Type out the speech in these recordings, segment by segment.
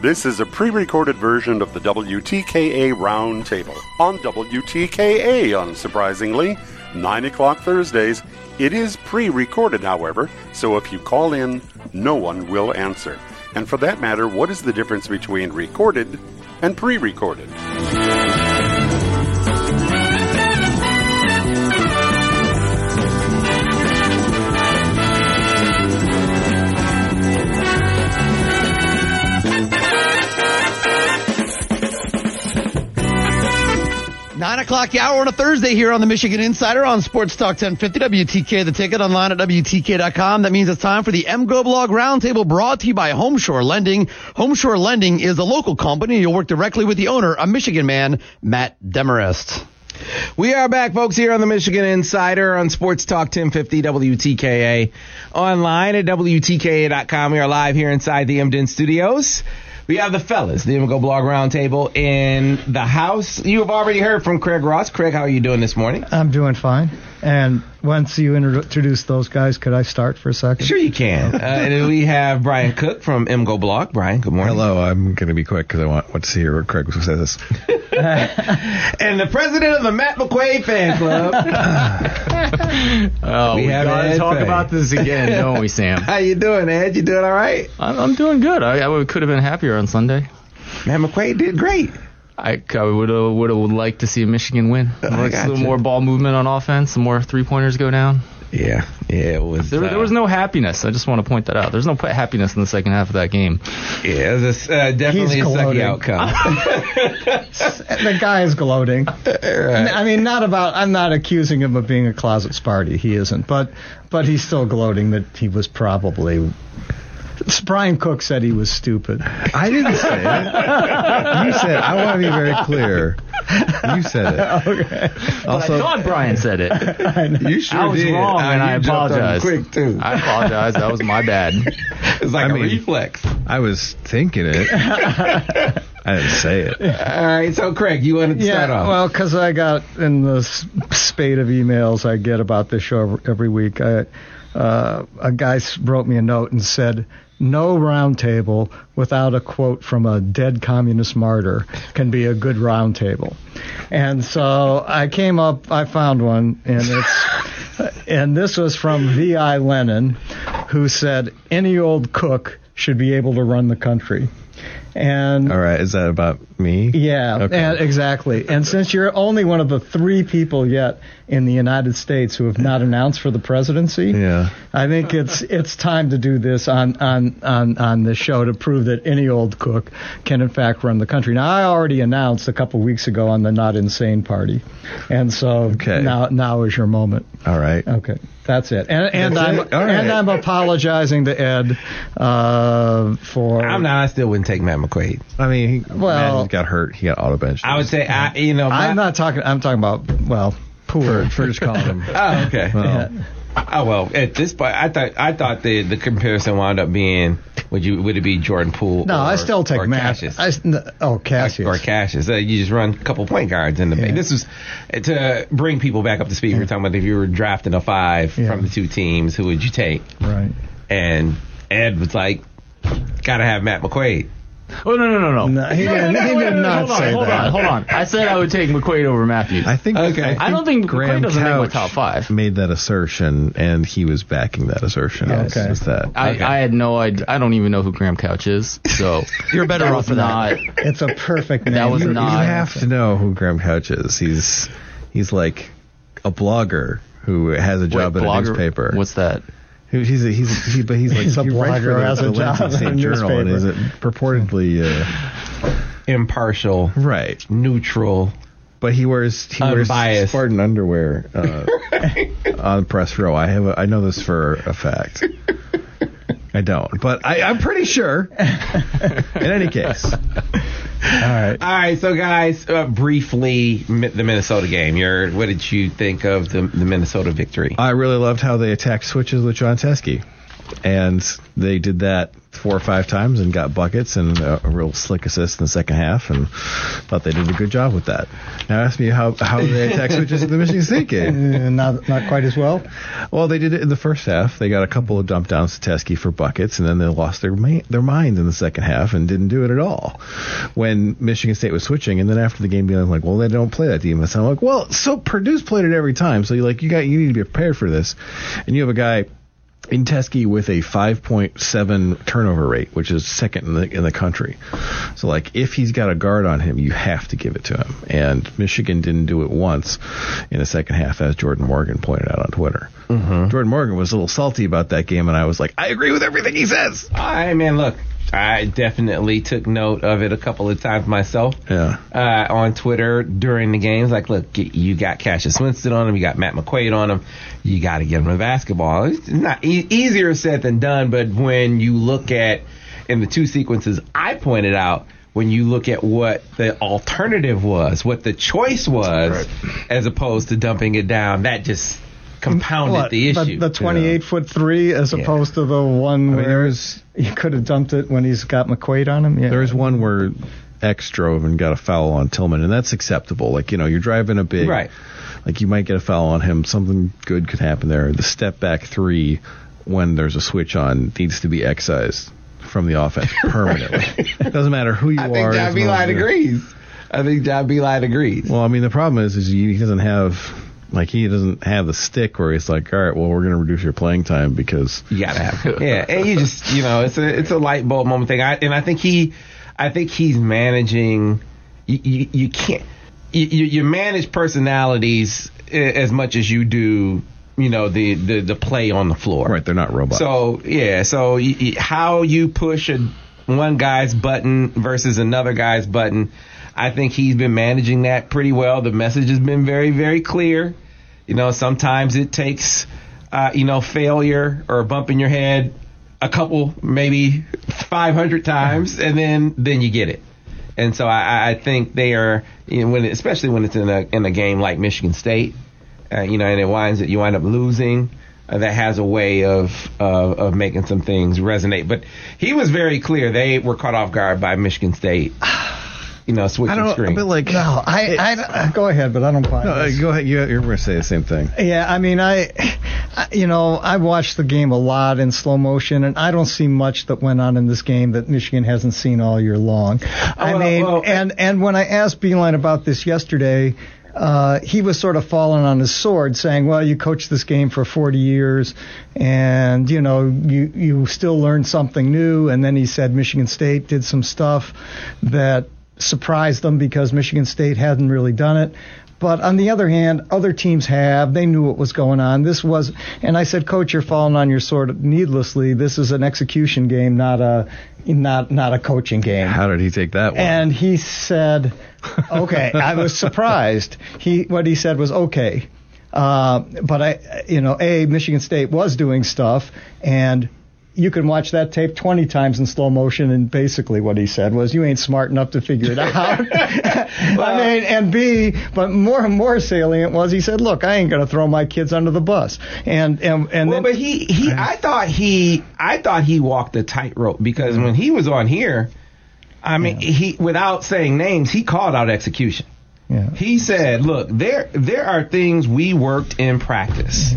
This is a pre-recorded version of the WTKA Roundtable on WTKA, unsurprisingly, 9 o'clock Thursdays. It is pre-recorded, however, so if you call in, no one will answer. And for that matter, what is the difference between recorded and pre-recorded? 9 o'clock hour on a Thursday here on the Michigan Insider on Sports Talk 1050 WTK. The ticket online at WTK.com. That means it's time for the MGO Blog Roundtable brought to you by Homeshore Lending. Homeshore Lending is a local company. You'll work directly with the owner, a Michigan man, Matt Demarest. We are back, folks, here on the Michigan Insider on Sports Talk 1050 WTKA. Online at WTKA.com. We are live here inside the Emden Studios. We have the fellas, the MGO Blog Roundtable in the house. You have already heard from Craig Ross. Craig, how are you doing this morning? I'm doing fine. And once you introduce those guys, could I start for a second? Sure you can. And then we have Brian Cook from MGO Blog. Brian, good morning. Hello. I'm going to be quick because I want to hear what Craig says. And the president of the Matt McQuaid fan club. We got to talk about this again, don't we, Sam? How you doing, Ed? You doing all right? I'm doing good. I could have been happier on Sunday. Matt McQuaid did great. I would have liked to see Michigan win. A little more ball movement on offense, some more three-pointers go down. Yeah, it was. There was no happiness. I just want to point that out. There's no happiness in the second half of that game. Yeah, this definitely a sucky outcome. The guy is gloating. Right. I mean, I'm not accusing him of being a closet Sparty. He isn't, but he's still gloating that he was probably. Brian Cook said he was stupid. I didn't say it. You said. I want to be very clear. You said it. Okay. Also, I thought Brian said it. You sure did. I was wrong, and I apologize. Quick too. I apologize. That was my bad. It's like a reflex. I was thinking it. I didn't say it. All right. So, Craig, you wanted to start off? Well, because I got in the spate of emails I get about this show every week, a guy wrote me a note and said, "No roundtable without a quote from a dead communist martyr can be a good roundtable." And so I found one, and this was from V.I. Lenin, who said, "Any old cook should be able to run the country." And all right, is that about me? Yeah, okay. Exactly. And since you're only one of the 3 people yet in the United States who have not announced for the presidency, I think it's time to do this on the show to prove that any old cook can in fact run the country. Now, I already announced a couple weeks ago on the Not Insane Party, and so now is your moment. All right. Okay. That's it. And I'm apologizing to Ed for. I still wouldn't take Matt McQuaid. I mean, he got hurt. He got auto benched. I would say, I'm talking about poor. For just calling him. Oh, okay. Well, at this point, I thought the comparison wound up being would it be Jordan Poole? No, I still take Matt. Cassius. Cassius. Or Cassius. You just run a couple point guards in the paint. This was to bring people back up to speed. We were talking about if you were drafting a 5 from the 2 teams, who would you take? Right. And Ed was like, gotta have Matt McQuaid. Oh, no. He did not say that. Hold on. I said I would take McQuaid over Matthews. I don't think McQuaid doesn't make my top 5. Made that assertion, and he was backing that assertion. Okay. I had no idea. I don't even know who Graham Couch is, so you're better off for that. It's a perfect name. That was you not. You have to know who Graham Couch is. He's like a blogger who has a job at a newspaper. What's that? He's a blogger who has a job at a newspaper. And is it purportedly impartial, right? Neutral, but he wears Spartan underwear on the press row. I know this for a fact. I don't, but I'm pretty sure. In any case. All right. So, guys, briefly, the Minnesota game. What did you think of the Minnesota victory? I really loved how they attacked switches with John Teske. And they did that 4 or 5 times and got buckets and a real slick assist in the second half, and thought they did a good job with that. Now ask me how they attack switches in the Michigan State game. Not quite as well. Well, they did it in the first half. They got a couple of dump downs to Teske for buckets, and then they lost their mind in the second half and didn't do it at all when Michigan State was switching. And then after the game, being like, well, they don't play that defense. I'm like, well, so Purdue's played it every time, so you need to be prepared for this. And you have a guy in Teske with a 5.7 turnover rate, which is second in the country. So, if he's got a guard on him, you have to give it to him. And Michigan didn't do it once in the second half, as Jordan Morgan pointed out on Twitter. Mm-hmm. Jordan Morgan was a little salty about that game, and I was like, I agree with everything he says. Look, I definitely took note of it a couple of times myself. Yeah. On Twitter during the games. Look, you got Cassius Winston on him. You got Matt McQuaid on him. You got to get him to basketball. It's not easier said than done, but when you look at, in the 2 sequences I pointed out, when you look at what the alternative was, what the choice was, as opposed to dumping it down, that just compounded the issue. The 28-foot three as opposed to the one where you could have dumped it when he's got McQuaid on him. Yeah. There's one where X drove and got a foul on Tillman, and that's acceptable. You're driving a big, right? You might get a foul on him. Something good could happen there. The step back 3, when there's a switch on, needs to be excised from the offense permanently. It doesn't matter who you are. I think John Beilein agrees. Well, the problem is he doesn't have. He doesn't have the stick where he's like, all right, well, we're going to reduce your playing time because you gotta have it. Yeah, and you just, it's a light bulb moment thing. I think he's managing. You can't. You manage personalities as much as you do, the play on the floor. Right, they're not robots. So yeah, how you push one guy's button versus another guy's button. I think he's been managing that pretty well. The message has been very, very clear. Sometimes it takes, failure or a bump in your head a couple, maybe 500 times, and then you get it. And so I think they are, especially when it's in a game like Michigan State, and you wind up losing. That has a way of making some things resonate. But he was very clear. They were caught off guard by Michigan State. Switching screens. I go ahead, but I don't buy this. Go ahead. You're going to say the same thing. Yeah, I watched the game a lot in slow motion, and I don't see much that went on in this game that Michigan hasn't seen all year long. And when I asked Beilein about this yesterday, he was sort of falling on his sword, saying, well, you coached this game for 40 years, and, you still learned something new. And then he said Michigan State did some stuff that surprised them because Michigan State hadn't really done it. But on the other hand, other teams have. They knew what was going on. And I said, Coach, you're falling on your sword needlessly. This is an execution game, not a coaching game. How did he take that one? And he said, okay. I was surprised. What he said was okay. But Michigan State was doing stuff, and you can watch that tape 20 times in slow motion, and basically what he said was, you ain't smart enough to figure it out. And B, but more salient was, he said, look, I ain't going to throw my kids under the bus. But I thought he walked a tightrope, because when he was on here, he, without saying names, he called out execution. Yeah. He said, look, there are things we worked in practice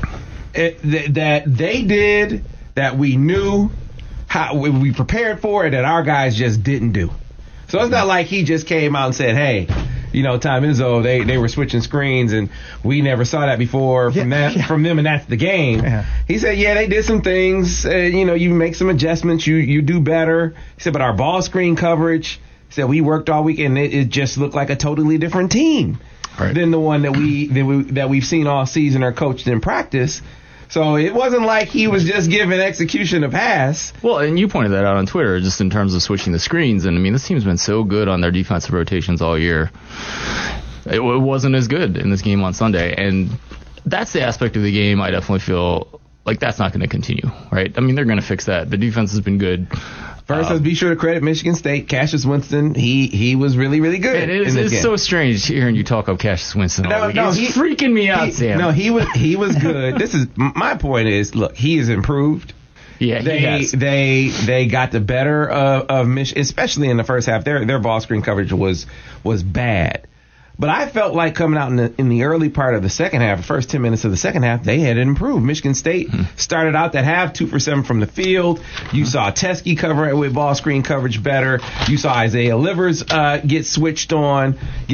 that they did, that we knew how we prepared for it, that our guys just didn't do. So it's not like he just came out and said, hey, Tom Izzo, they were switching screens and we never saw that before from them, and that's the game. Yeah. He said, they did some things. You make some adjustments, you do better. He said, but our ball screen coverage, he said, we worked all week, and it just looked like a totally different team than the one that we've seen all season or coached in practice. So it wasn't like he was just giving execution a pass. Well, and you pointed that out on Twitter, just in terms of switching the screens. And, this team's been so good on their defensive rotations all year. It wasn't as good in this game on Sunday. And that's the aspect of the game I definitely feel like that's not going to continue, right? They're going to fix that. The defense has been good. First, let's be sure to credit Michigan State. Cassius Winston, he was really, really good. It's so strange hearing you talk of Cassius Winston. He's freaking me out, Sam. No, he was good. My point is, look, he has improved. Yeah, they got the better of Michigan, especially in the first half. Their ball screen coverage was bad. But I felt like coming out in the early part of the second half, the first 10 minutes of the second half, they had improved. Michigan State started out that half 2 for 7 from the field. You saw Teske cover it with ball screen coverage better. You saw Isaiah Livers get switched on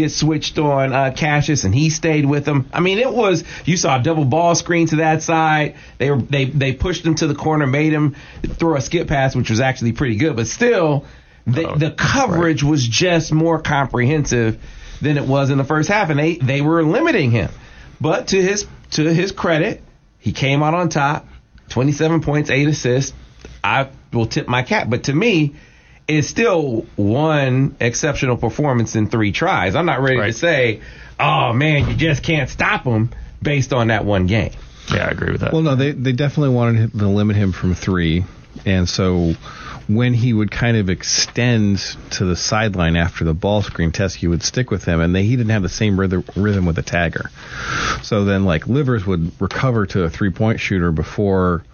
Cassius, and he stayed with them. I mean, you saw a double ball screen to that side. They pushed him to the corner, made him throw a skip pass, which was actually pretty good. But still, the coverage was just more comprehensive than it was in the first half, and they were limiting him. But to his credit, he came out on top, 27 points, 8 assists. I will tip my cap. But to me, it's still one exceptional performance in 3 tries. I'm not ready to say, oh, man, you just can't stop him based on that one game. Yeah, I agree with that. Well, no, they definitely wanted to limit him from 3, and so when he would kind of extend to the sideline after the ball screen, Teske would stick with him, and he didn't have the same rhythm with the tagger. So then, like, Livers would recover to a 3-point shooter before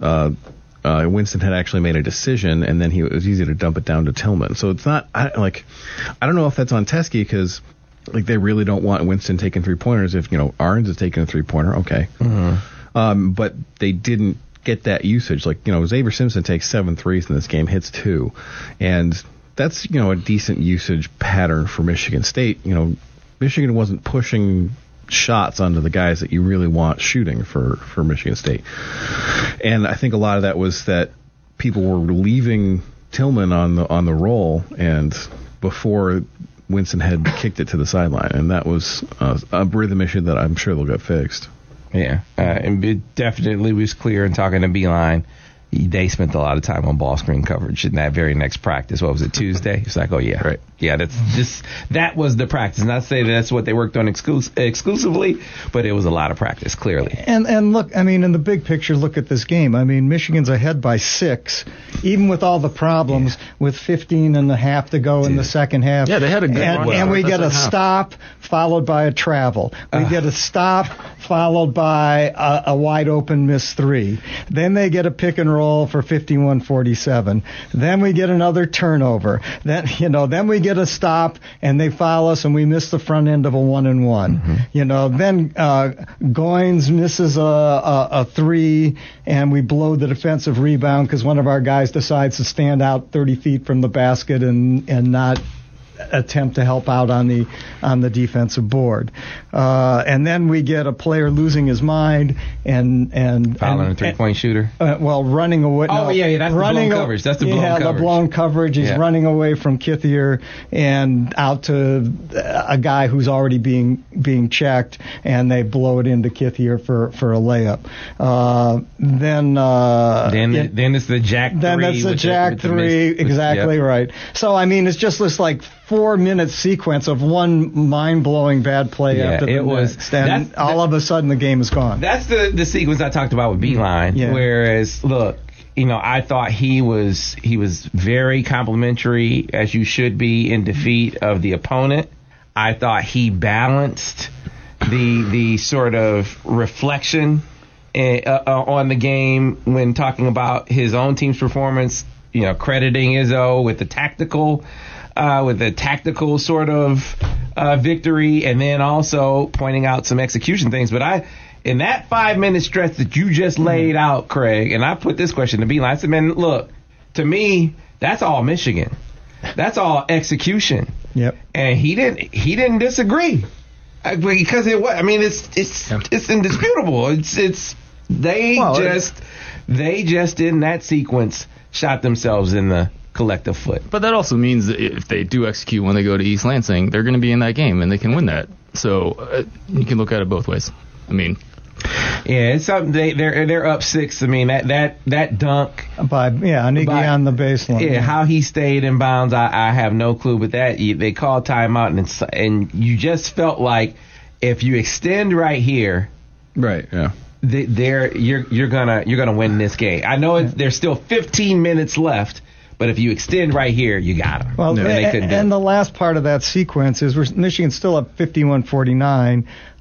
Winston had actually made a decision, and then it was easy to dump it down to Tillman. So it's not, I don't know if that's on Teske, because they really don't want Winston taking 3-pointers. If, Arns is taking a 3-pointer, okay. Mm-hmm. But they didn't get that usage. Xavier Simpson takes 7 threes in this game, hits 2, and that's a decent usage pattern for Michigan State. Michigan wasn't pushing shots onto the guys that you really want shooting for Michigan State, and I think a lot of that was that people were leaving Tillman on the roll, and before Winston had kicked it to the sideline, and that was a rhythm issue that I'm sure they'll get fixed. Yeah, and it definitely was clear in talking to Beeline. They spent a lot of time on ball screen coverage in that very next practice. What was it, Tuesday? It's like, oh, yeah. Right. Yeah, that was the practice. Not to say that's what they worked on exclusively, but it was a lot of practice, clearly. And look, in the big picture, look at this game. Michigan's ahead by 6, even with all the problems, with 15 and a half to go in the second half. Yeah, they had a good run. And we get a stop followed by a travel. We get a stop followed by a wide open missed 3. Then they get a pick and roll for 51-47. Then we get another turnover. Then we get a stop and they foul us and we miss the front end of a 1-and-1. Mm-hmm. Then Goins misses a 3 and we blow the defensive rebound because one of our guys decides to stand out 30 feet from the basket and not attempt to help out on the defensive board, and then we get a player losing his mind and fouling a 3-point shooter. Running away. That's running the blown coverage. That's the blown coverage. Yeah, the blown coverage. He's running away from Kithier and out to a guy who's already being checked, and they blow it into Kithier for a layup. Then it's the jack 3. Then that's the jack 3. Exactly right. So it's just this 4-minute sequence of one mind-blowing bad play after the next. And all of a sudden the game is gone. That's the sequence I talked about with Beeline. Yeah. Whereas, look, I thought he was very complimentary, as you should be, in defeat of the opponent. I thought he balanced the sort of reflection on the game when talking about his own team's performance, crediting Izzo with the tactical sort of victory, and then also pointing out some execution things. But in that 5-minute stretch that you just laid out, Craig, and I put this question to Beeline, I said, man, look, to me, that's all Michigan. That's all execution. Yep. And he didn't disagree. Because it's indisputable. They just in that sequence shot themselves in the collective foot. But that also means that if they do execute when they go to East Lansing, they're going to be in that game and they can win that. So you can look at it both ways. Yeah, it's something. They're up 6. That dunk by Anigi on the baseline. Yeah, how he stayed in bounds, I have no clue. But they called timeout, and you just felt like if you extend right here, right? Yeah. You're gonna win this game. I know there's still 15 minutes left, but if you extend right here, you got them. Well, and the last part of that sequence is Michigan's still up 51-49.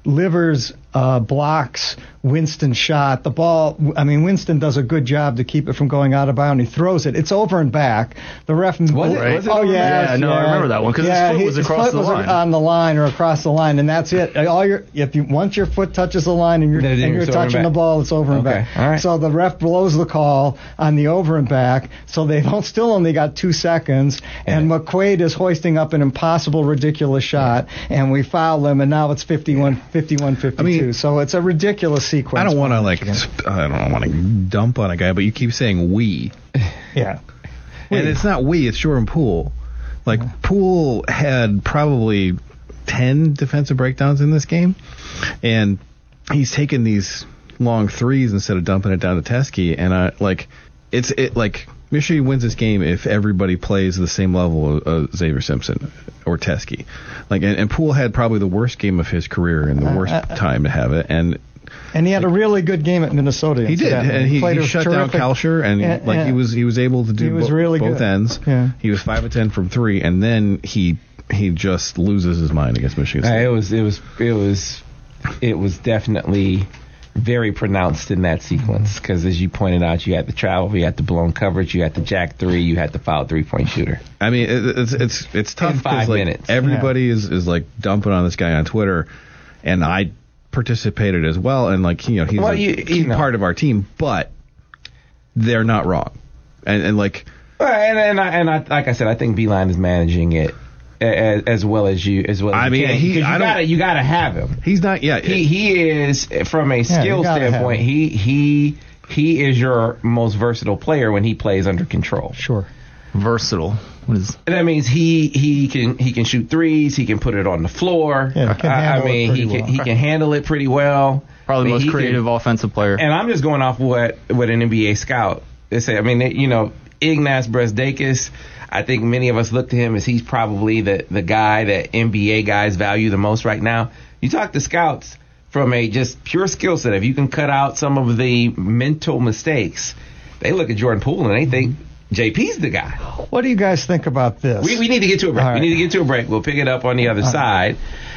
Livers blocks Winston's shot. The ball, I mean, Winston does a good job to keep it from going out of bounds. He throws it. It's over and back. The ref... Was it? Oh, yeah. Yeah, no, I remember that one because his foot was across the line. On the line or across the line, and that's it. Once your foot touches the line and you're touching the ball, it's over and back. All right. So the ref blows the call on the over and back, so they still only got 2 seconds, and McQuaid is hoisting up an impossible, ridiculous shot, and we foul him, and now it's 51-52. I mean, so it's a ridiculous sequence. I don't want to dump on a guy, but you keep saying we. Yeah. And it's not we, it's Jordan Poole. Poole had probably 10 defensive breakdowns in this game, and he's taken these long threes instead of dumping it down to Teske, and Michigan wins this game if everybody plays the same level of Xavier Simpson or Teske. And Poole had probably the worst game of his career and the worst time to have it, and he had a really good game at Minnesota. He did, and he shut down Kalsher, and he was able to do both ends. Yeah. He was 5 of 10 from 3, and then he just loses his mind against Michigan State. It was definitely very pronounced in that sequence because, as you pointed out, you had the travel, you had the blown coverage, you had the jack three, you had the foul 3-point shooter. I mean, it's tough because everybody is dumping on this guy on Twitter, and I participated as well, and he's part of our team, but they're not wrong, and like He's not. Yeah, he is from a skill standpoint. He is your most versatile player when he plays under control. Sure, versatile. What is that? Means he can shoot threes. He can put it on the floor. Yeah, he can handle it pretty well. Probably the most creative offensive player. And I'm just going off what an NBA scout they say. I mean, Ignaz Brazdeikis. I think many of us look to him as he's probably the guy that NBA guys value the most right now. You talk to scouts from a just pure skill set. If you can cut out some of the mental mistakes, they look at Jordan Poole and they think JP's the guy. What do you guys think about this? We need to get to a break. Right. We need to get to a break. We'll pick it up on the other side.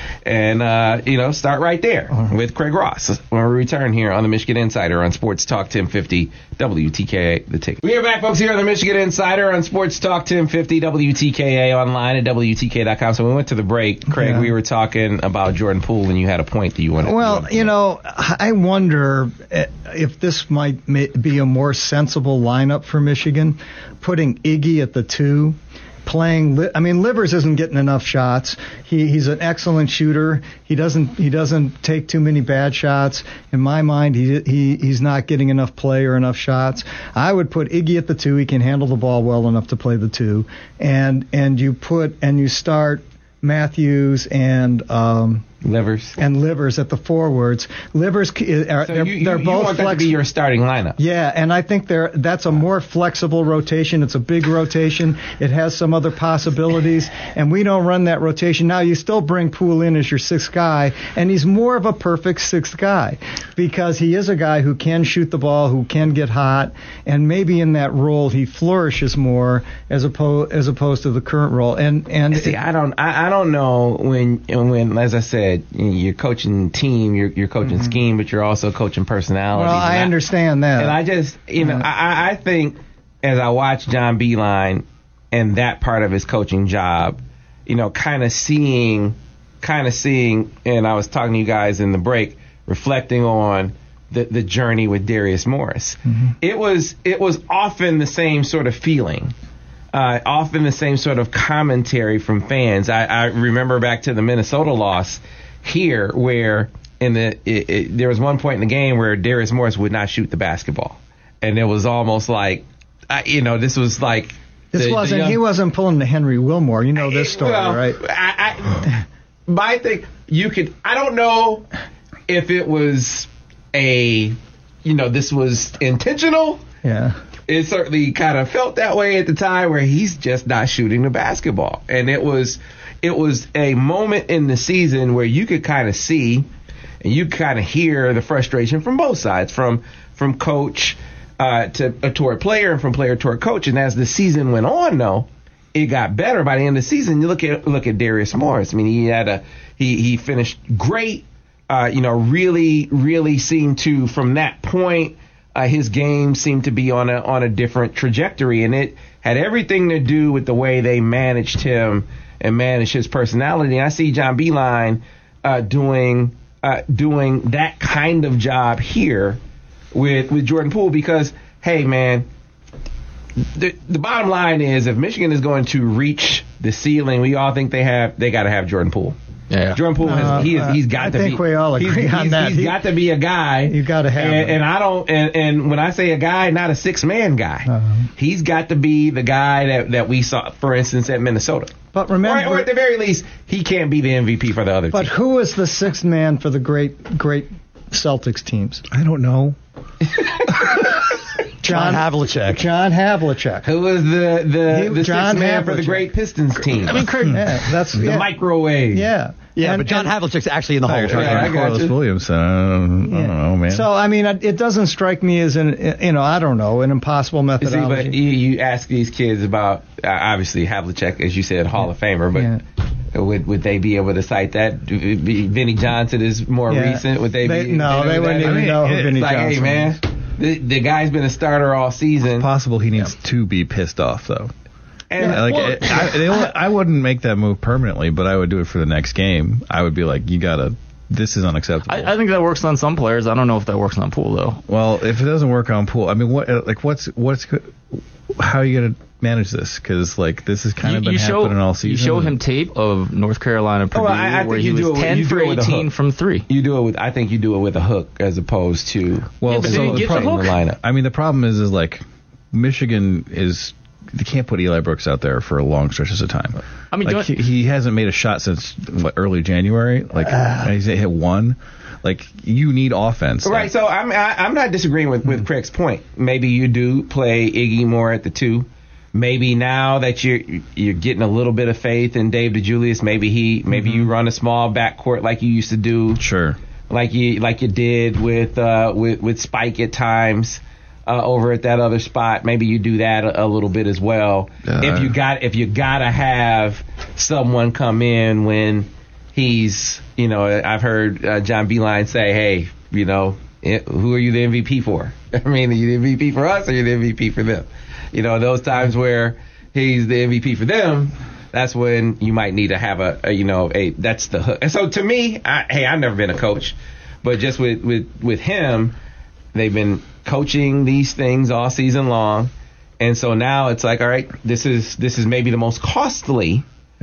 And, start right there with Craig Ross when we return here on the Michigan Insider on Sports Talk 1050 WTKA, The Ticket. We are back, folks, here on the Michigan Insider on Sports Talk 1050 WTKA, online at WTK.com. So we went to the break. Craig, we were talking about Jordan Poole, and you had a point that you wanted to make. Well, I wonder if this might be a more sensible lineup for Michigan, putting Iggy at the 2. Livers isn't getting enough shots. He's an excellent shooter. He doesn't take too many bad shots. In my mind, he's not getting enough play or enough shots. I would put Iggy at the 2. He can handle the ball well enough to play the 2. And you start Matthews and Livers at the forwards. Livers they're both want that to be your starting lineup. Yeah, and I think that's a more flexible rotation. It's a big rotation. It has some other possibilities, and we don't run that rotation. Now you still bring Poole in as your 6th guy, and he's more of a perfect 6th guy because he is a guy who can shoot the ball, who can get hot, and maybe in that role he flourishes more as opposed to the current role. And see, I don't know when as I said, you're coaching team, you're coaching scheme, but you're also coaching personality. Well, I understand that. And I just, I think as I watch John Beilein and that part of his coaching job, kind of seeing, and I was talking to you guys in the break, reflecting on the journey with Darius Morris. It was often the same sort of feeling. Often the same sort of commentary from fans. I remember back to the Minnesota loss here where there was one point in the game where Darius Morris would not shoot the basketball. And it was almost like, this was like... He wasn't pulling the Henry Wilmore. You know this story, right? I think I don't know if it was this was intentional. Yeah. It certainly kind of felt that way at the time where he's just not shooting the basketball. And it was a moment in the season where you could kind of see and you kind of hear the frustration from both sides, from coach toward player and from player toward coach. And as the season went on, though, it got better. By the end of the season, you look at Darius Morris. I mean, he finished great, really, really seemed to, from that point, his game seemed to be on a different trajectory, and it had everything to do with the way they managed him and managed his personality. And I see John Beilein doing that kind of job here with Jordan Poole, because, hey, man, the bottom line is, if Michigan is going to reach the ceiling we all think they got to have Jordan Poole. Yeah, Jordan Poole he's got to be. I think we all agree on that. He's got to be a guy. You got to have him. And I don't. And when I say a guy, not a 6-man guy. He's got to be the guy that we saw, for instance, at Minnesota. But remember, or at the very least, he can't be the MVP for the other team. But who was the 6th man for the great Celtics teams? I don't know. John Havlicek. John Havlicek. Who was the 6th man for the great Pistons team? I mean, Craig. That's the microwave. Yeah. Yeah, but John Havlicek's actually in the Hall of Fame. Carlos Williamson. I don't know, man. So, I mean, it doesn't strike me as an impossible methodology. See, but you ask these kids about, obviously, Havlicek, as you said, Hall of Famer, but would they be able to cite that? Vinnie Johnson is more recent. Would they be? No, they wouldn't even know who Vinnie Johnson is. Hey, man, the guy's been a starter all season. It's possible he needs to be pissed off, though. And I wouldn't make that move permanently, but I would do it for the next game. I would be like, this is unacceptable. I think that works on some players. I don't know if that works on Poole, though. Well, if it doesn't work on Poole, I mean, how are you going to manage this? Because, this has kind of been happening all season. You show him tape of North Carolina Purdue where he was 10 for 18 from 3. I think you do it with a hook as opposed to but did he get the hook? The lineup. I mean, the problem is Michigan is. They can't put Eli Brooks out there for long stretches of time. I mean, he hasn't made a shot since early January. He's hit one. You need offense. Right. So I'm not disagreeing with Craig's point. Maybe you do play Iggy more at the 2. Maybe now that you're getting a little bit of faith in Dave DeJulius, maybe you run a small backcourt like you used to do. Sure. Like you did with Spike at times. Over at that other spot, maybe you do that a little bit as well. If you gotta have someone come in when he's, I've heard John Beilein say, hey, who are you the MVP for? I mean, are you the MVP for us or are you the MVP for them? Those times where he's the MVP for them, that's when you might need to have that's the hook. And so to me, I've never been a coach, but just with him, they've been coaching these things all season long, and so now it's like, all right, this is maybe the most costly,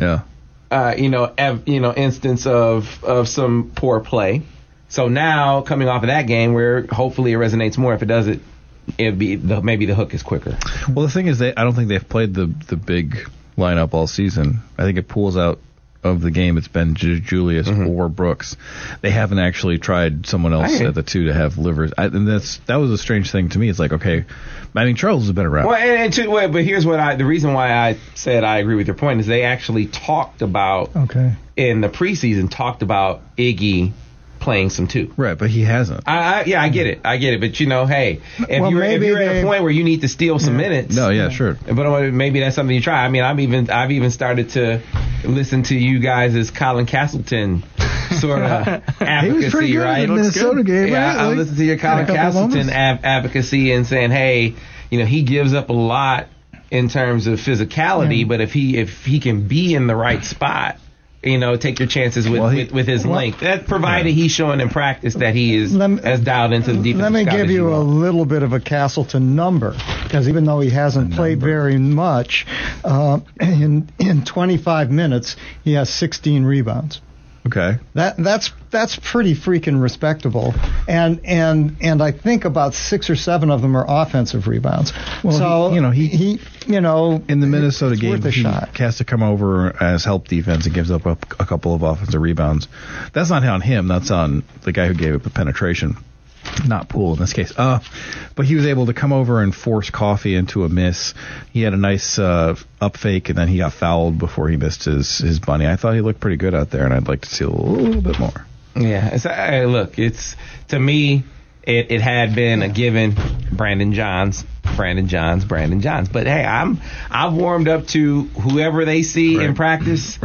instance of some poor play. So now coming off of that game, where hopefully it resonates more. If it does, it'd be maybe the hook is quicker. Well, the thing is, I don't think they've played the big lineup all season. I think it pulls out of the game. It's been Julius or Brooks. They haven't actually tried someone else at the 2 to have Livers. And that was a strange thing to me. It's like, okay, I mean, Charles has been around. Well, but here's the reason why I said I agree with your point is they actually talked about in the preseason Iggy playing some 2. Right, but he hasn't. I get it. But if you're at a point where you need to steal some minutes. No, yeah, sure. But maybe that's something you try. I mean, I've even started to listen to you guys as Colin Castleton sort of advocacy, he was pretty good right? in the Minnesota game, yeah, right? I listen to your Colin Castleton advocacy and saying, hey, he gives up a lot in terms of physicality, but if he can be in the right spot, take your chances with his length. That provided he's showing in practice that he is as dialed into the defense. Let me give you a little bit of a Castleton number, because even though he hasn't played very much, in 25 minutes he has 16 rebounds. Okay. That's pretty freaking respectable, and I think about 6 or 7 of them are offensive rebounds. Well, so he in the Minnesota game, he shot. has to come over as help defense and gives up a couple of offensive rebounds. That's not on him. That's on the guy who gave up the penetration. Not Poole in this case. But he was able to come over and force Coffey into a miss. He had a nice up fake, and then he got fouled before he missed his bunny. I thought he looked pretty good out there, and I'd like to see a little bit more. Yeah. Look, to me, it had been a given. Brandon Johns. But hey, I've warmed up to whoever they see in practice.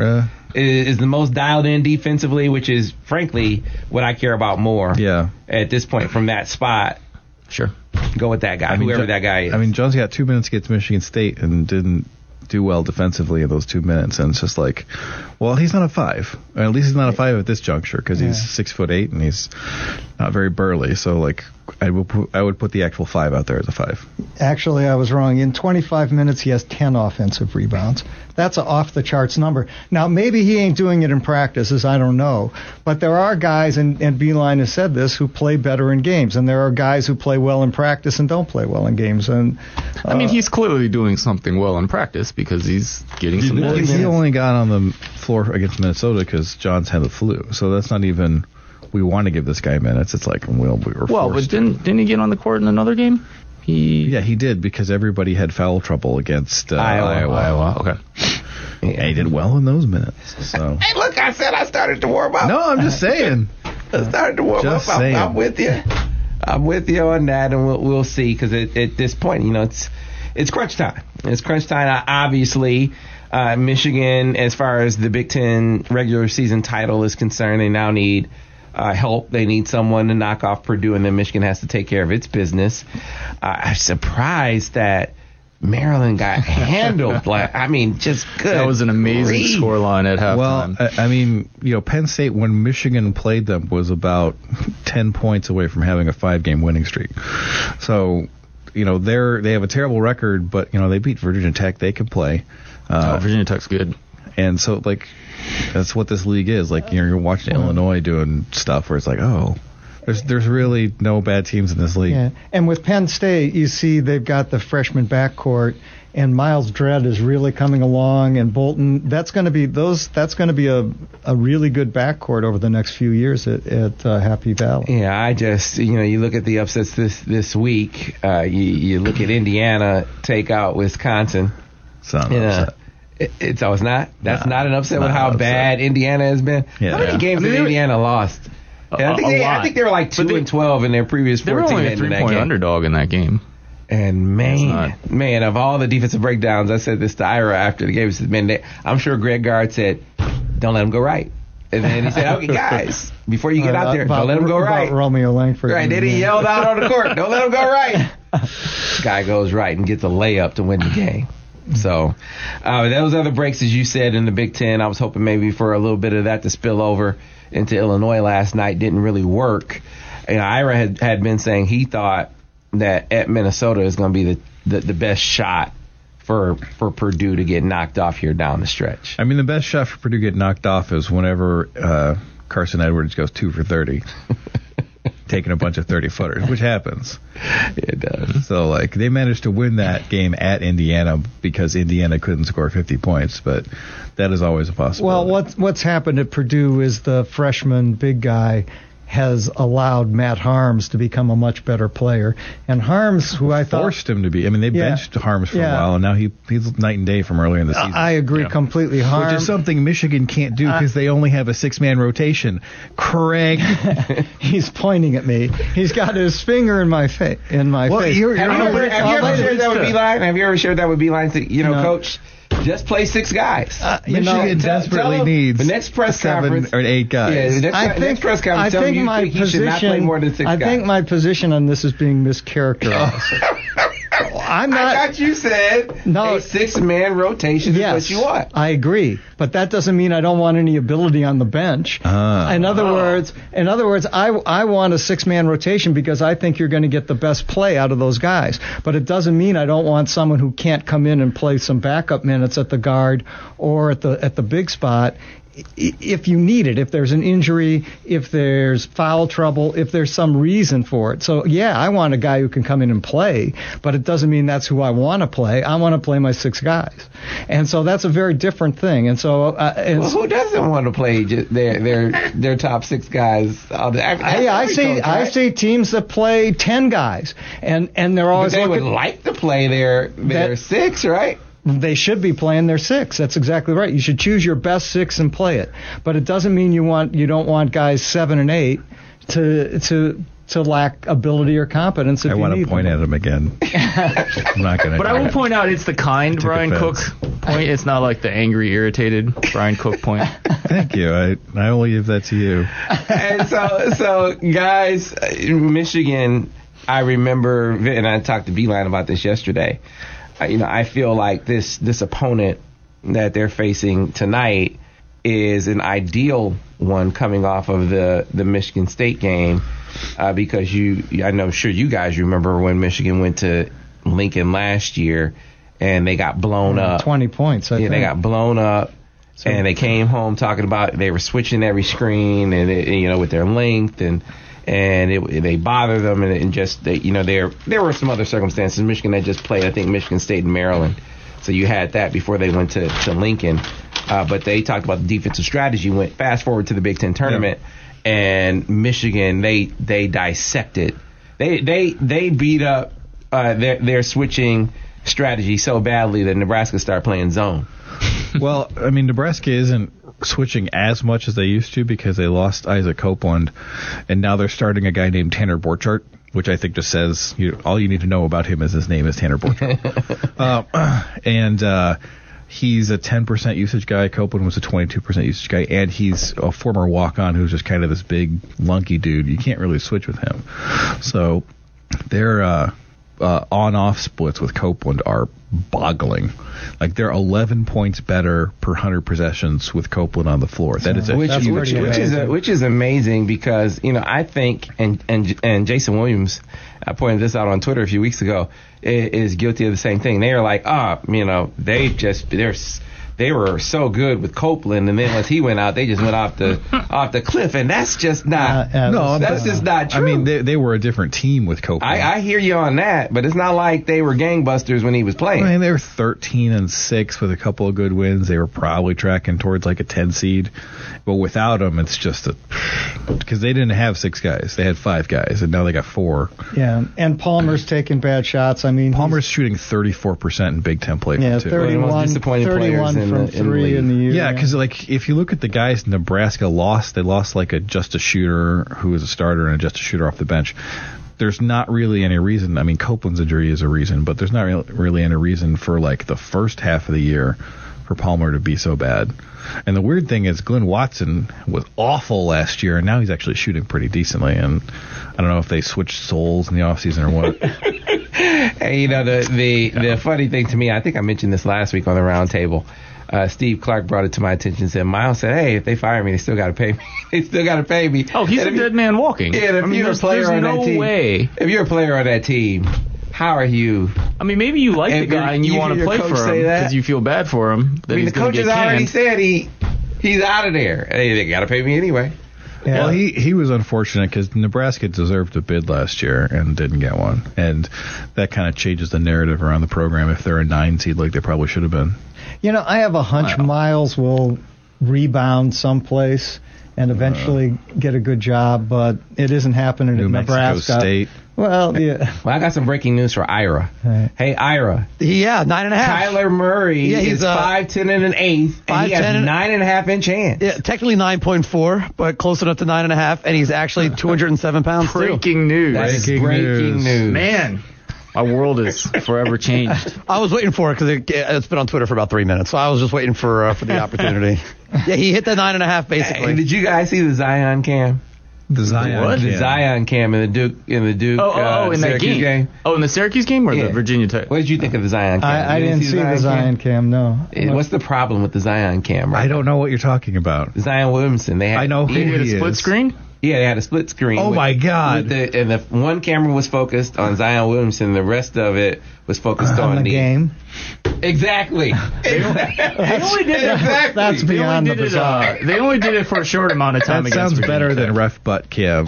is the most dialed in defensively, which is frankly what I care about more. Yeah. At this point from that spot. Sure. Go with that guy, whoever that guy is. I mean, Jones got 2 minutes against Michigan State and didn't do well defensively in those 2 minutes, and it's just like, well, he's not a 5. Or at least he's not a 5 at this juncture because he's 6'8" and he's not very burly. So like, I would put the actual 5 out there as a 5. Actually, I was wrong. In 25 minutes, he has 10 offensive rebounds. That's an off-the-charts number. Now, maybe he ain't doing it in practices. I don't know. But there are guys, and Beilein has said this, who play better in games. And there are guys who play well in practice and don't play well in games. And I mean, he's clearly doing something well in practice because he's getting some minutes. He only got on the floor against Minnesota because Johns had the flu. So that's not even... We want to give this guy minutes. It's like, well, we were forced. Well, but didn't he get on the court in another game? Yeah, he did because everybody had foul trouble against Iowa. Okay. Yeah, he did well in those minutes. So. Hey, look, I said I started to warm up. No, I'm just saying. I started to warm up. I'm with you. I'm with you on that, and we'll see because at this point, it's crunch time. It's crunch time. Obviously, Michigan, as far as the Big Ten regular season title is concerned, they now need help. They need someone to knock off Purdue, and then Michigan has to take care of its business. I'm surprised that Maryland got handled. Just good. That was an amazing scoreline at halftime. Well, I mean, Penn State, when Michigan played them, was about 10 points away from having a 5-game winning streak. So, they have a terrible record, but, they beat Virginia Tech. They can play. Virginia Tech's good. And so, that's what this league is. You're watching Illinois doing stuff where it's like, oh, there's really no bad teams in this league. Yeah. And with Penn State, you see they've got the freshman backcourt, and Miles Dredd is really coming along, and Bolton. That's going to be a really good backcourt over the next few years at Happy Valley. Yeah, I just you look at the upsets this week. You look at Indiana take out Wisconsin. It's not an upset. It's not. That's not an upset with how bad Indiana has been. Yeah. How many games did Indiana lost? I think they were 2-12 in their previous 14. They were only a 3-point underdog in that game. And man, of all the defensive breakdowns, I said this to Ira after the game. I said, I'm sure Greg Gard said, "Don't let him go right." And then he said, "Okay, guys, before you get out there, don't let him go right." Romeo Langford. Right? Then he yelled out on the court, "Don't let him go right." Guy goes right and gets a layup to win the game. So those other breaks, as you said, in the Big Ten, I was hoping maybe for a little bit of that to spill over into Illinois last night. Didn't really work. Ira had been saying he thought that at Minnesota is going to be the best shot for Purdue to get knocked off here down the stretch. I mean, the best shot for Purdue to get knocked off is whenever Carson Edwards goes 2 for 30. Taking a bunch of 30-footers, which happens. It does. So, they managed to win that game at Indiana because Indiana couldn't score 50 points, but that is always a possibility. Well, what's happened at Purdue is the freshman big guy has allowed Matt Harms to become a much better player. And Harms, who I thought... Forced him to be. I mean, they benched Harms for a while, and now he's night and day from earlier in the season. I agree completely. Harms, which is something Michigan can't do because they only have a 6-man rotation. Craig. He's pointing at me. He's got his finger in my face. Have you ever shared that with Beilein? Have you ever shared that with Beilein? Coach... Just play 6 guys. Michigan desperately needs the next press 7 conference or 8 guys. Yeah, the next press conference. I think he should not play more than 6 guys. I think my position on this is being mischaracterized. I thought you said a 6-man rotation is what you want. I agree, but that doesn't mean I don't want any ability on the bench. In other words, I want a 6-man rotation because I think you're going to get the best play out of those guys. But it doesn't mean I don't want someone who can't come in and play some backup minutes at the guard or at the big spot. If you need it, if there's an injury, if there's foul trouble, if there's some reason for it. So, I want a guy who can come in and play, but it doesn't mean that's who I want to play. I want to play my 6 guys. And so that's a very different thing. And so... who doesn't want to play their top 6 guys? I see teams that play 10 guys, and they're always... But they would like to play their 6, right? They should be playing their 6. That's exactly right. You should choose your best 6 and play it. But it doesn't mean you don't want guys 7 and 8 to to lack ability or competence. I want to point at him again. I'm not going to. But I will point out it's the kind Brian Cook point. It's not like the angry, irritated Brian Cook point. Thank you. I only give that to you. And so guys, Michigan, I remember, and I talked to Beeline about this yesterday. I feel like this opponent that they're facing tonight is an ideal one coming off of the Michigan State game, because I'm sure you guys remember when Michigan went to Lincoln last year and they got blown up. 20 points, I think. They got blown up. So, and they came home talking about they were switching every screen and with their length and they bothered them and there were some other circumstances. Michigan had just played, I think, Michigan State and Maryland. So you had that before they went to Lincoln. But they talked about the defensive strategy. Went fast forward to the Big Ten tournament, and Michigan they dissected. They beat up their switching strategy so badly that Nebraska started playing zone. Well, I mean, Nebraska isn't switching as much as they used to because they lost Isaac Copeland, and now they're starting a guy named Tanner Borchardt, which I think just says all you need to know about him is his name is Tanner Borchardt. And he's a 10% usage guy. Copeland was a 22% usage guy, and he's a former walk-on who's just kind of this big, lunky dude. You can't really switch with him. So their on-off splits with Copeland are boggling. Like, they're 11 points better per 100 possessions with Copeland on the floor. That is which is amazing because I think and Jason Williams, I pointed this out on Twitter a few weeks ago, is guilty of the same thing. They are like, they were so good with Copeland, and then once he went out, they just went off the cliff, and that's just not that's just not true. I mean, they were a different team with Copeland. I hear you on that, but it's not like they were gangbusters when he was playing. I mean, they were 13-6 with a couple of good wins. They were probably tracking towards like a 10 seed, but without him, it's just because they didn't have 6 guys, they had 5 guys, and now they got 4. Yeah, and Palmer's taking bad shots. I mean, Palmer's shooting 34% in Big Ten play. Yeah, too. 31 disappointing from 3 in the year. Yeah, because if you look at the guys Nebraska lost, they lost like a just a shooter who was a starter and a just a shooter off the bench. There's not really any reason. I mean, Copeland's injury is a reason, but there's not really any reason for like the first half of the year for Palmer to be so bad. And the weird thing is Glenn Watson was awful last year, and now he's actually shooting pretty decently. And I don't know if they switched souls in the offseason or what. Hey, the funny thing to me, I think I mentioned this last week on the round table. Steve Clark brought it to my attention and said, Miles said, hey, if they fire me, they still got to pay me. They still got to pay me. Oh, he's a dead man walking. Yeah, if you're a player on that team. If you're a player on that team, how are you? I mean, maybe you like the guy and you want to play for him because you feel bad for him. I mean, the coach has already said he's out of there. Hey, they got to pay me anyway. Yeah. Well, he was unfortunate because Nebraska deserved a bid last year and didn't get one. And that kind of changes the narrative around the program if they're a 9 seed like they probably should have been. I have a hunch Miles will rebound someplace and eventually get a good job, but it isn't happening in Nebraska. Mexico State. Well, yeah. Well, I got some breaking news for Ira. Right. Hey, Ira. Yeah, 9.5. Kyler Murray is 5'10" and an eighth, and he has 9.5 inch hands. Yeah, technically 9.4, but close enough to 9.5, and he's actually 207 pounds. Breaking news. That is breaking news. Man. My world is forever changed. I was waiting for it because it's been on Twitter for about 3 minutes, so I was just waiting for the opportunity. Yeah, he hit the 9.5 basically. And did you guys see the Zion cam? The Zion cam in the Duke in that game. Oh, in the Syracuse game or the Virginia Tech? What did you think of the Zion cam? I didn't see the Zion cam. No. What's the problem with the Zion cam? I don't know what you're talking about. Zion Williamson. I know who he is. Split screen. Yeah, they had a split screen. Oh, my God. And the one camera was focused on Zion Williamson. The rest of it was focused on the game. Exactly. They only did it. Exactly. That's beyond the bizarre. They only did it for a short amount of time. That sounds better than ref butt cam.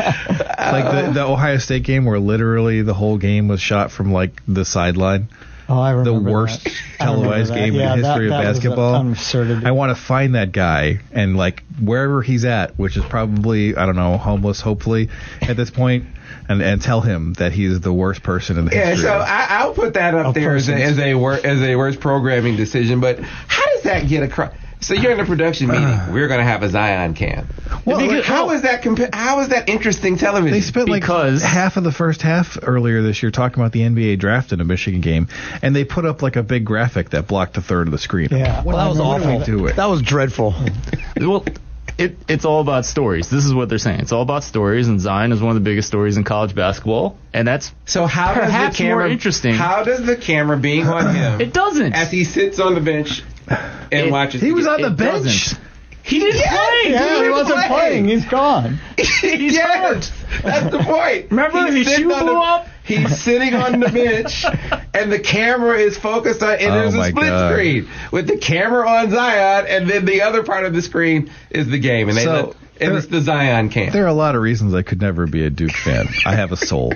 Like the Ohio State game where literally the whole game was shot from like the sideline. Oh, I remember the worst televised game in the history of basketball. I want to find that guy and like wherever he's at, which is probably, I don't know, homeless, hopefully at this point, and tell him that he's the worst person in the history. Yeah, so I'll put that up there as a worst programming decision. But how does that get across? So you're in a production meeting. We're going to have a Zion cam. Well, how is that interesting television? They spent half of the first half earlier this year talking about the NBA draft in a Michigan game, and they put up like a big graphic that blocked a third of the screen. Yeah, well, that was awful. That was dreadful. Well, it's all about stories. This is what they're saying. It's all about stories, and Zion is one of the biggest stories in college basketball, and that's perhaps more interesting. How does the camera being on him? It doesn't. As he sits on the bench and watches. He was on the bench. He didn't play. Yeah, he wasn't playing. He's gone. He's hurt. That's the point. Remember, his shoe blew up? He's sitting on the bench, and the camera is focused on, and there's a split screen with the camera on Zion, and then the other part of the screen is the game. And it's the Zion cam. There are a lot of reasons I could never be a Duke fan. I have a soul.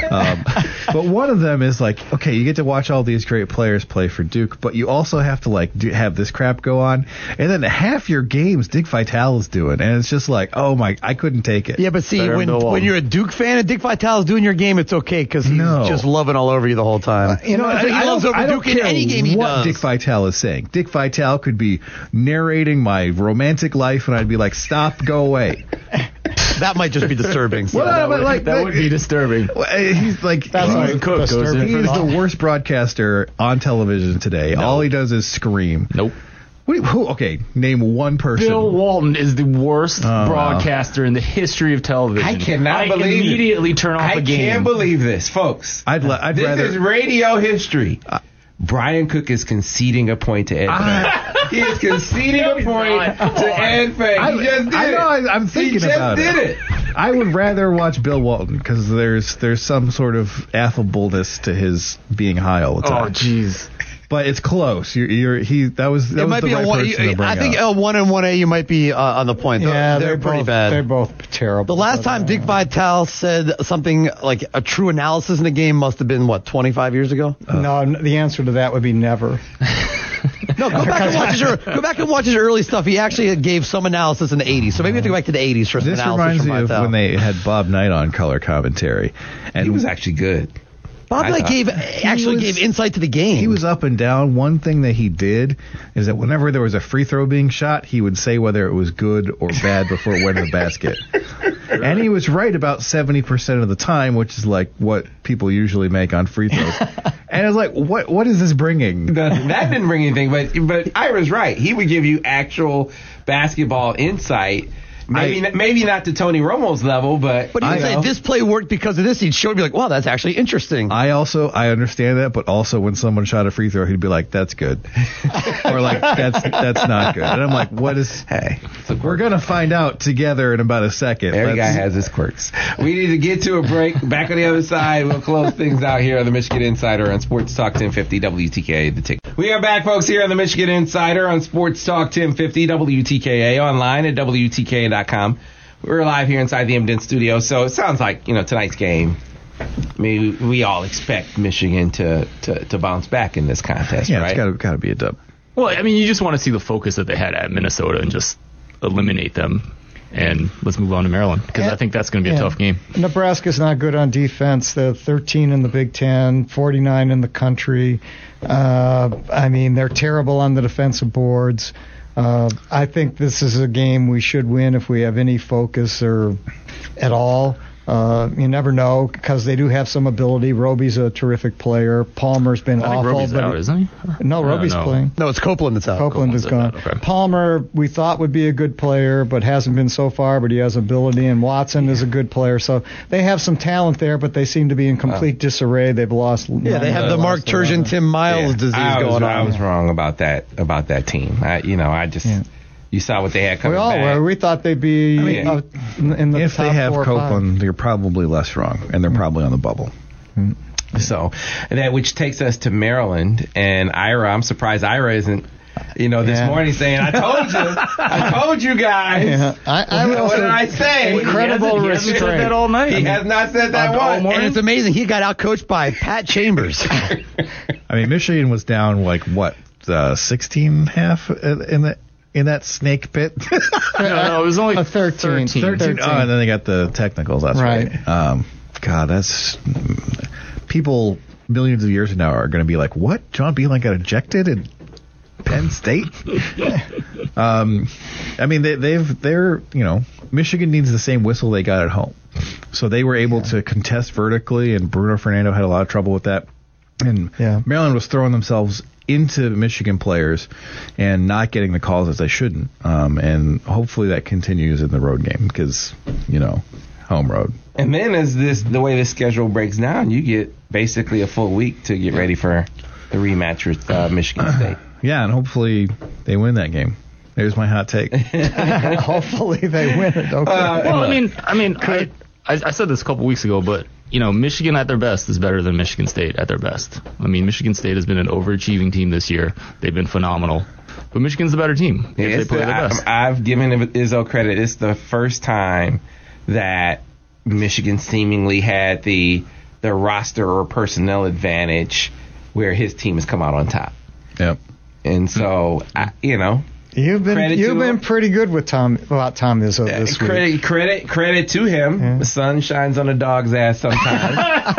But one of them is like, okay, you get to watch all these great players play for Duke, but you also have to have this crap go on. And then half your games Dick Vitale is doing. And it's just like, oh my, I couldn't take it. Yeah, but see, when you're a Duke fan and Dick Vitale is doing your game, it's okay because he's just loving all over you the whole time. He loves over Duke in any game he does. What Dick Vitale is saying. Dick Vitale could be narrating my romantic life, and I'd be like, stop, go away. That might just be disturbing. That would be disturbing. He's like, he's the worst broadcaster on television today. No. All he does is scream. Nope. Okay, name one person. Bill Walton is the worst broadcaster in the history of television. I cannot believe immediately turn off a game. I can't believe this, folks. This is radio history. Brian Cook is conceding a point to Ed Fay. He is conceding a point to Ed Fay. He just did it. I'm thinking about it. He just did it. I would rather watch Bill Walton because there's some sort of affableness to his being high all the time. Oh, jeez. But it's close. That was the right person to bring I think L1 and 1A you might be on the point. Yeah, they're pretty bad. They're both terrible. The last time Dick Vitale said something like a true analysis in a game must have been 25 years ago? No, the answer to that would be never. No, go back and watch his early stuff. He actually gave some analysis in the 80s. So maybe we have to go back to the 80s for some analysis. This reminds me of when they had Bob Knight on color commentary, and he was actually good. Bob Knight gave insight to the game. He was up and down. One thing that he did is that whenever there was a free throw being shot, he would say whether it was good or bad before it went in the basket. And he was right about 70% of the time, which is like what people usually make on free throws. And I was like, what is this bringing? That didn't bring anything, but Ira's right. He would give you actual basketball insight. Maybe not to Tony Romo's level, but he would say this play worked because of this. He'd show me like, wow, that's actually interesting. I understand that, but also when someone shot a free throw, he'd be like, that's good, or like that's not good. And I'm like, what is? Hey, we're gonna find out together in about a second. Every guy has his quirks. We need to get to a break. Back on the other side, we'll close things out here on the Michigan Insider on Sports Talk 1050 WTKA. The Ticket. We are back, folks, here on the Michigan Insider on Sports Talk 1050 WTKA, online at WTKA.com. We're live here inside the Emden studio, so it sounds like tonight's game. I mean, we all expect Michigan to bounce back in this contest, right? Yeah, it's got to be a dub. Well, I mean, you just want to see the focus that they had at Minnesota and just eliminate them. And let's move on to Maryland because I think that's going to be a tough game. Nebraska's not good on defense. They're 13 in the Big Ten, 49 in the country. I mean, they're terrible on the defensive boards. I think this is a game we should win if we have any focus or at all. You never know because they do have some ability. Roby's a terrific player. Palmer's been awful. Roby's out, isn't he? No, Roby's playing. No, it's Copeland that's out. Copeland is gone. Okay. Palmer, we thought would be a good player, but hasn't been so far, but he has ability. And Watson is a good player. So they have some talent there, but they seem to be in complete disarray. They've lost. Yeah, they have the Mark Turgeon, Tim Miles disease going on. I was wrong about that team. I just... Yeah. You saw what they had coming back. We thought they'd be in the if top they have 4 or Copeland, 5. You're probably less wrong, and they're probably on the bubble. So that which takes us to Maryland and Ira. I'm surprised Ira isn't. This morning saying, I told you guys. Yeah. What did I say? Incredible restraint. He hasn't said that all night. He has not said that once. And it's amazing. He got outcoached by Pat Chambers. I mean, Michigan was down 16.5 in that snake pit. No, it was only 13. 13. Oh, and then they got the technicals. That's right. God, that's people millions of years from now are going to be like, what? John Beilein got ejected and Penn State. I mean, they're Michigan needs the same whistle they got at home, so they were able to contest vertically, and Bruno Fernando had a lot of trouble with that. And Maryland was throwing themselves into Michigan players and not getting the calls as they shouldn't. And hopefully that continues in the road game because, home road. And then as the way this schedule breaks down, you get basically a full week to get ready for the rematch with Michigan State. Yeah, and hopefully they win that game. There's my hot take. Hopefully they win it. Okay. Well, I said this a couple weeks ago, but Michigan at their best is better than Michigan State at their best. I mean, Michigan State has been an overachieving team this year. They've been phenomenal. But Michigan's the better team if they play their best. I've given Izzo credit. It's the first time that Michigan seemingly had the roster or personnel advantage where his team has come out on top. Yep. And so, You've been pretty good with Tom Izzo this week. Credit to him. Yeah. The sun shines on a dog's ass sometimes.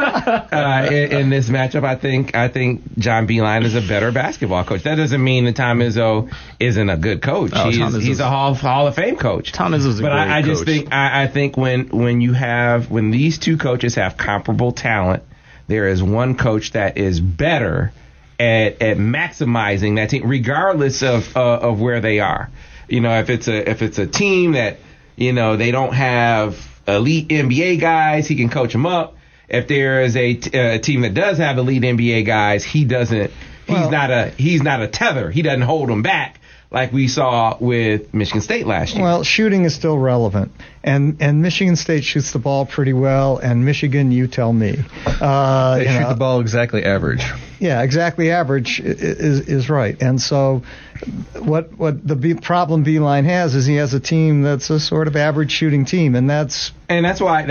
In this matchup, I think John Beilein is a better basketball coach. That doesn't mean that Tom Izzo isn't a good coach. He's a Hall of Fame coach. Tom Izzo's a great coach. But I think when these two coaches have comparable talent, there is one coach that is better at maximizing that team, regardless of where they are. If it's a team that they don't have elite NBA guys, he can coach them up. If there is a team that does have elite NBA guys, he doesn't. He's not a tether. He doesn't hold them back like we saw with Michigan State last year. Well, shooting is still relevant, and Michigan State shoots the ball pretty well, and Michigan, you tell me. They shoot the ball exactly average. Yeah, exactly average is right. And so what the problem Beilein has is he has a team that's a sort of average shooting team, and that's why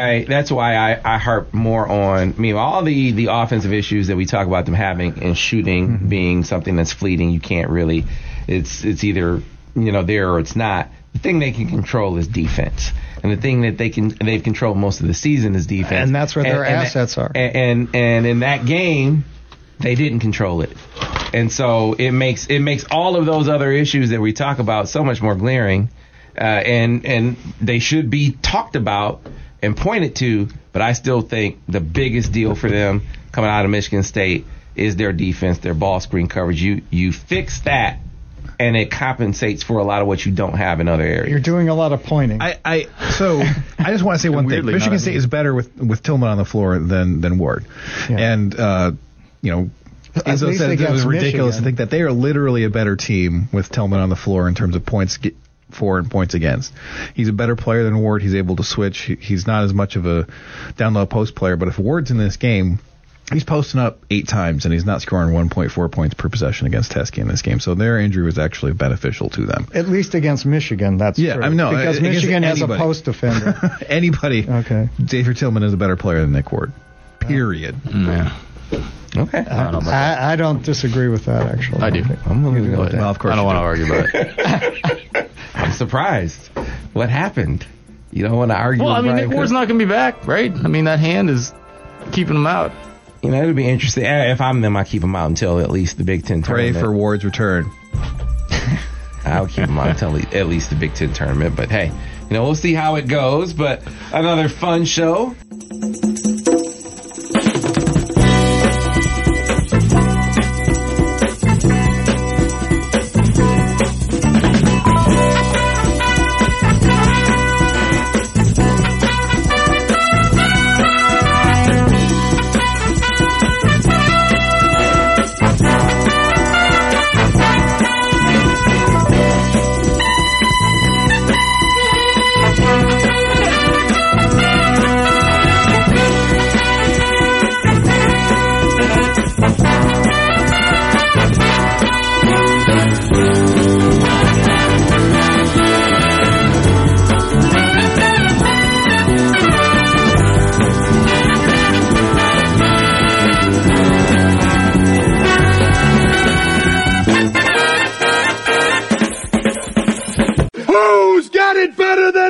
I harp more on all the offensive issues that we talk about them having, and shooting being something that's fleeting. You can't really. It's either there or it's not. The thing they can control is defense, and the thing that they've controlled most of the season is defense, and that's where their assets are. And in that game, they didn't control it, and so it makes all of those other issues that we talk about so much more glaring, and they should be talked about and pointed to. But I still think the biggest deal for them coming out of Michigan State is their defense, their ball screen coverage. You fix that, and it compensates for a lot of what you don't have in other areas. You're doing a lot of pointing. I just want to say one thing. Michigan State is better with Tillman on the floor than Ward. Yeah. And, Izzo said it was ridiculous to think that they are literally a better team with Tillman on the floor in terms of points for and points against. He's a better player than Ward. He's able to switch. He's not as much of a down-low post player. But if Ward's in this game, he's posting up 8 times, and he's not scoring 1.4 points per possession against Teskey in this game. So their injury was actually beneficial to them. At least against Michigan, that's true. Because Michigan has a post defender. Anybody. Okay. Xavier Tillman is a better player than Nick Ward. Period. Yeah. Okay. I don't disagree with that, actually. I do. I'm going to go with that. Well, of course. I don't want to argue about it. I'm surprised. What happened? You don't want to argue with Brian Nick Ward's not going to be back, right? That hand is keeping him out. It'll be interesting. If I'm them, I keep him out until at least the Big Ten tournament. Pray for Ward's return. I'll keep him out until at least the Big Ten tournament. But hey, we'll see how it goes. But another fun show. Who's got it better than